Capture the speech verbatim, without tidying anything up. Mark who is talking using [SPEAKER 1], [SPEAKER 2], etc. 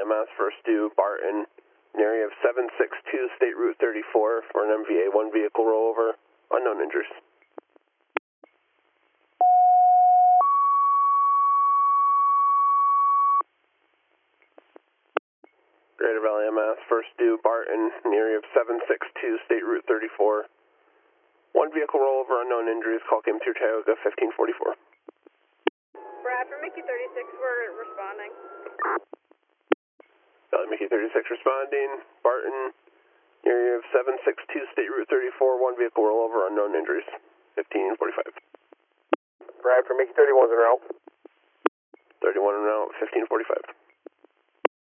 [SPEAKER 1] M S first due Barton, an area of seven six two State Route thirty-four for an M V A one vehicle rollover, unknown injuries. Greater Valley M S first due Barton, an area of seven six two State Route thirty-four, one vehicle rollover, unknown injuries, call came through Tioga fifteen forty-four.
[SPEAKER 2] Brad, for Mickey thirty-six, we're responding.
[SPEAKER 1] Valley Mickey thirty-six responding, Barton, area of seven six two State Route thirty-four, one vehicle rollover, unknown injuries, fifteen forty-five.
[SPEAKER 3] Brad, for Mickey thirty-one's en route.
[SPEAKER 1] thirty-one en route, fifteen forty-five.